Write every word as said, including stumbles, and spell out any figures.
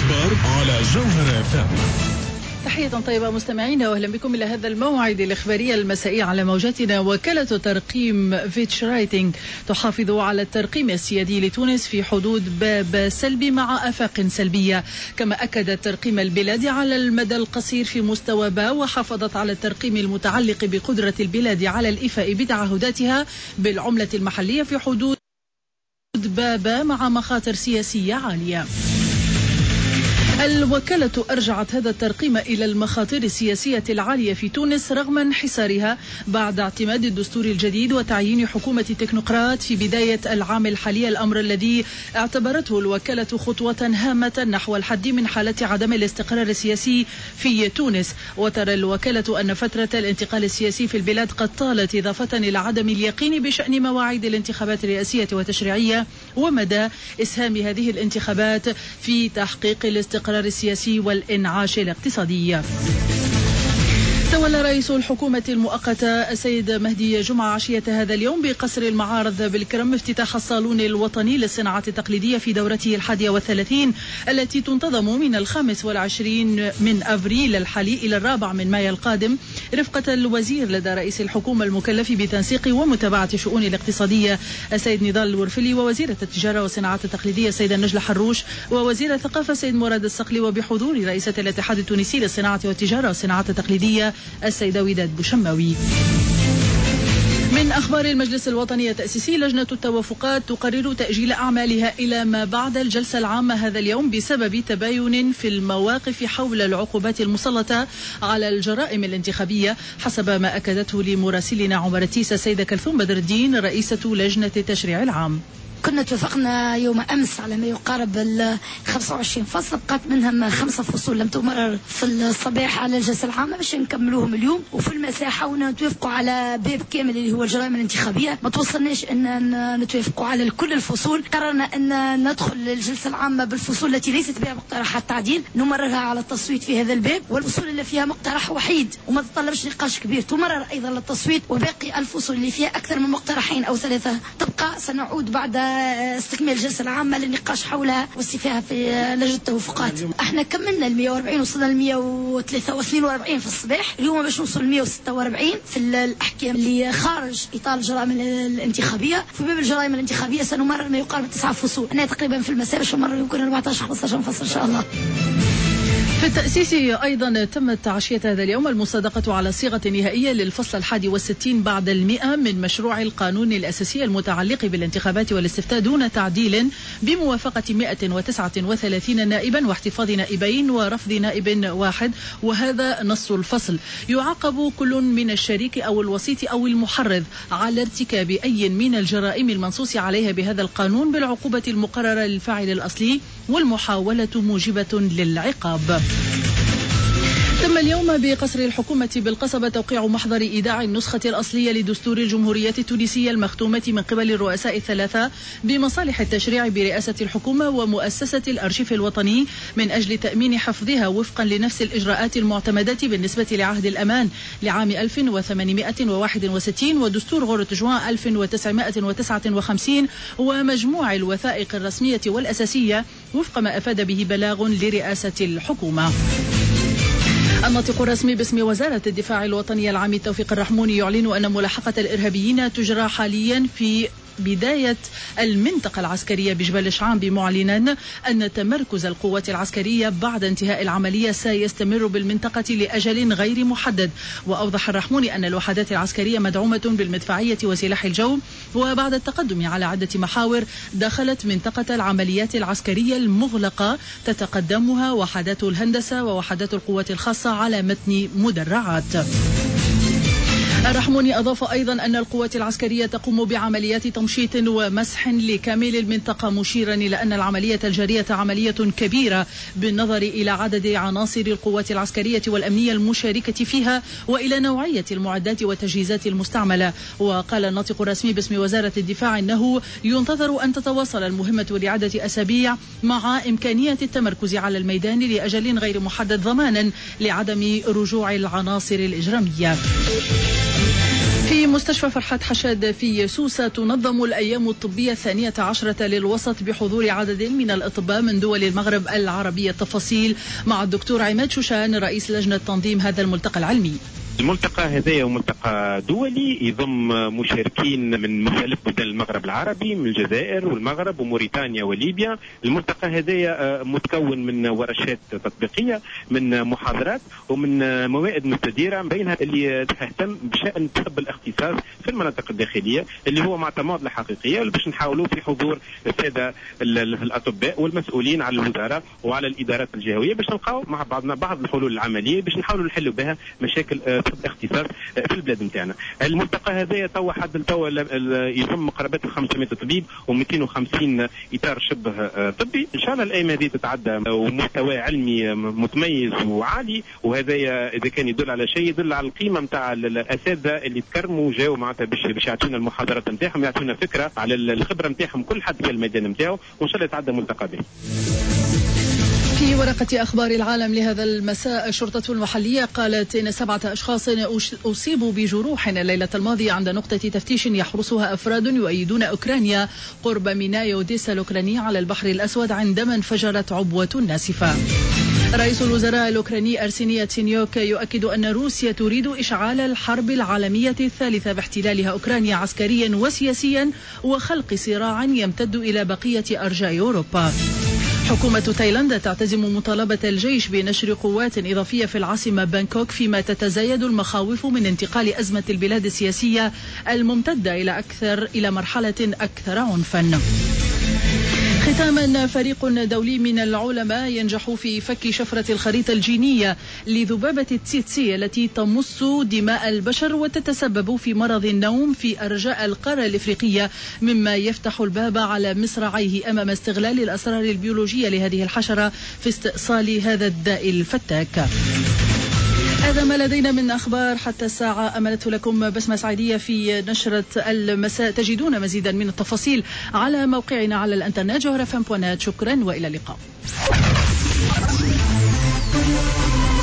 الأخبار على جوهر اف ام. تحية طيبة مستمعينا وأهلا بكم إلى هذا الموعد الإخباري المسائي على موجاتنا. وكالة ترقيم فيتش رايتنج تحافظ على الترقيم السيادي لتونس في حدود باب سلبي مع آفاق سلبية، كما أكدت ترقيم البلاد على المدى القصير في مستوى با، وحافظت على الترقيم المتعلق بقدرة البلاد على الإيفاء بتعهداتها بالعملة المحلية في حدود بابا مع مخاطر سياسية عالية. الوكالة أرجعت هذا الترقيم إلى المخاطر السياسية العالية في تونس رغم انحسارها بعد اعتماد الدستور الجديد وتعيين حكومة تكنوقراط في بداية العام الحالي، الأمر الذي اعتبرته الوكالة خطوة هامة نحو الحد من حالة عدم الاستقرار السياسي في تونس. وترى الوكالة أن فترة الانتقال السياسي في البلاد قد طالت، إضافة إلى عدم اليقين بشأن مواعيد الانتخابات الرئاسية والتشريعية ومدى إسهام هذه الانتخابات في تحقيق الاستقرار السياسي والإنعاش الاقتصادي. تولى رئيس الحكومة المؤقتة السيد مهدي جمعة عشية هذا اليوم بقصر المعارض بالكرم افتتاح الصالون الوطني للصناعة التقليدية في دورته الحادية والثلاثين التي تنتظم من الخامس والعشرين من أفريل الحالي إلى الرابع من مايو القادم، رفقة الوزير لدى رئيس الحكومة المكلف بتنسيق ومتابعة الشؤون الاقتصادية السيد نضال الورفلي، ووزيرة التجارة والصناعات التقليدية السيدة نجلة حروش، ووزير الثقافة السيد مراد الصقلي، وبحضور رئيسة الاتحاد التونسي للصناعة والتجارة والصناعات التقليدية السيدة وداد بوشماوي. من أخبار المجلس الوطني التأسيسي، لجنة التوافقات تقرر تأجيل أعمالها إلى ما بعد الجلسة العامة هذا اليوم بسبب تباين في المواقف حول العقوبات المسلطة على الجرائم الانتخابية، حسب ما أكدته لمراسلنا عمر التيس السيدة كلثوم بدر الدين رئيسة لجنة التشريع العام. كنا توافقنا يوم أمس على ما يقارب ال خمسة وعشرين فصل، بقات منهم خمسة فصول لم تمرر في الصباح على الجلسة العامة باش نكملوهم اليوم، وفي المساء حاولنا نتوافقوا على باب كامل اللي هو الجرائم الانتخابية. ما توصلناش أن نتوافقوا على كل الفصول، قررنا أن ندخل الجلسة العامة بالفصول التي ليست بها مقترحات تعديل نمررها على التصويت في هذا الباب، والفصول اللي فيها مقترح وحيد وما تطلبش نقاش كبير تمرر أيضا للتصويت، وباقي الفصول اللي فيها أكثر من مقترحين أو ثلاثة تبقى سنعود بعد استكمال الجلسة العامة للنقاش حولها واستيفاها في لجنة التوافقات. احنا كملنا ال مئة وأربعين وصلنا ل مئة وثلاثة واثنين وأربعين في الصباح، اليوم باش نوصل ل مئة وستة وأربعين في الأحكام اللي خارج إطار الجرائم الانتخابية. في باب الجرائم الانتخابية سنمرر ما يقارب تسعة فصول، أنا تقريبا في المساء باش نمرر يمكن أربعة عشر خمسة عشر فصل إن شاء الله. في التأسيس أيضا تمت عشية هذا اليوم المصادقة على الصيغة النهائية للفصل الحادي والستين بعد المئة من مشروع القانون الأساسي المتعلق بالانتخابات والاستفتاء دون تعديل بموافقة مئة وتسعة وثلاثين نائبا واحتفاظ نائبين ورفض نائب واحد، وهذا نص الفصل. يعاقب كل من الشريك أو الوسيط أو المحرض على ارتكاب أي من الجرائم المنصوص عليها بهذا القانون بالعقوبة المقررة للفاعل الأصلي، والمحاولة موجبة للعقاب. تم اليوم بقصر الحكومة بالقصبة توقيع محضر إيداع النسخة الأصلية لدستور الجمهورية التونسية المختومة من قبل الرؤساء الثلاثة بمصالح التشريع برئاسة الحكومة ومؤسسة الأرشيف الوطني من أجل تأمين حفظها وفقا لنفس الإجراءات المعتمدة بالنسبة لعهد الأمان لعام ألف وثمانمئة وواحد وستين ودستور غورتجوان ألف وتسعمئة وتسعة وخمسين ومجموع الوثائق الرسمية والأساسية وفق ما أفاد به بلاغ لرئاسة الحكومة. الناطق الرسمي باسم وزارة الدفاع الوطني العام توفيق الرحموني يعلن أن ملاحقة الإرهابيين تجرى حاليا في بداية المنطقة العسكرية بجبل شعان، معلنا أن تمركز القوات العسكرية بعد انتهاء العملية سيستمر بالمنطقة لأجل غير محدد. وأوضح الرحموني أن الوحدات العسكرية مدعومة بالمدفعية وسلاح الجو، وبعد التقدم على عدة محاور دخلت منطقة العمليات العسكرية المغلقة تتقدمها وحدات الهندسة ووحدات القوات الخاصة على متن مدرعات. الرحموني أضاف أيضا أن القوات العسكرية تقوم بعمليات تمشيط ومسح لكامل المنطقة، مشيرا إلى أن العملية الجارية عملية كبيرة بالنظر إلى عدد عناصر القوات العسكرية والأمنية المشاركة فيها وإلى نوعية المعدات والتجهيزات المستعملة. وقال الناطق الرسمي باسم وزارة الدفاع أنه ينتظر أن تتواصل المهمة لعدة أسابيع مع إمكانية التمركز على الميدان لأجل غير محدد ضمانا لعدم رجوع العناصر الإجرامية. في مستشفى فرحات حشاد في سوسة تنظم الأيام الطبية الثانية عشرة للوسط بحضور عدد من الأطباء من دول المغرب العربي. التفاصيل مع الدكتور عماد شوشان رئيس لجنة تنظيم هذا الملتقى العلمي. الملتقى هذا ملتقى دولي يضم مشاركين من مختلف بلدان المغرب العربي، من الجزائر والمغرب وموريتانيا وليبيا. الملتقى هذا متكون من ورشات تطبيقية، من محاضرات ومن موائد مستديرة بينها اللي تهتم بشأن طب الاختصاص في المناطق الداخلية، اللي هو معتمد الحقيقية باش نحاولوا في حضور السادة الأطباء والمسؤولين على الوزارة وعلى الإدارات الجهوية باش نلقاو مع بعضنا بعض الحلول العملية باش نحاولوا نحلوا بها مشاكل طب الاختصاص في البلاد نتاعنا. الملتقى هذا توا حد التو يضم قرابه خمسمائة طبيب ومئتين وخمسين اطار شبه طبي. ان شاء الله الايام هذه تتعدى ومستوى علمي متميز وعالي، وهذا اذا كان يدل على شيء يدل على القيمه نتاع الاساتذه اللي تكرموا جاوا معناتها باش باش يعطونا المحاضرات نتاعهم، يعطونا فكره على الخبره نتاعهم كل حد في الميدان نتاعو، وان شاء الله يتعدى ملتقى به. في ورقة أخبار العالم لهذا المساء، الشرطة المحلية قالت إن سبعة أشخاص أصيبوا بجروح الليلة الماضية عند نقطة تفتيش يحرسها أفراد يؤيدون أوكرانيا قرب ميناء أوديسا الأوكراني على البحر الأسود عندما انفجرت عبوة ناسفة. رئيس الوزراء الأوكراني أرسيني ياتسينيوك يؤكد أن روسيا تريد إشعال الحرب العالمية الثالثة باحتلالها أوكرانيا عسكريا وسياسيا وخلق صراع يمتد إلى بقية أرجاء أوروبا. حكومة تايلاند تعتزم مطالبة الجيش بنشر قوات إضافية في العاصمة بانكوك فيما تتزايد المخاوف من انتقال أزمة البلاد السياسية الممتدة إلى أكثر إلى مرحلة أكثر عنفا. ختاما، فريق دولي من العلماء ينجح في فك شفرة الخريطة الجينية لذبابة التسيتسي التي تمص دماء البشر وتتسبب في مرض النوم في أرجاء القارة الإفريقية، مما يفتح الباب على مصراعيه أمام استغلال الأسرار البيولوجية لهذه الحشرة في استئصال هذا الداء الفتاك. هذا ما لدينا من أخبار حتى الساعة. أملت لكم بسمة سعيدية في نشرة المساء. تجدون مزيدا من التفاصيل على موقعنا على الانترنت جوهر اف ام دوت نت. شكرا وإلى اللقاء.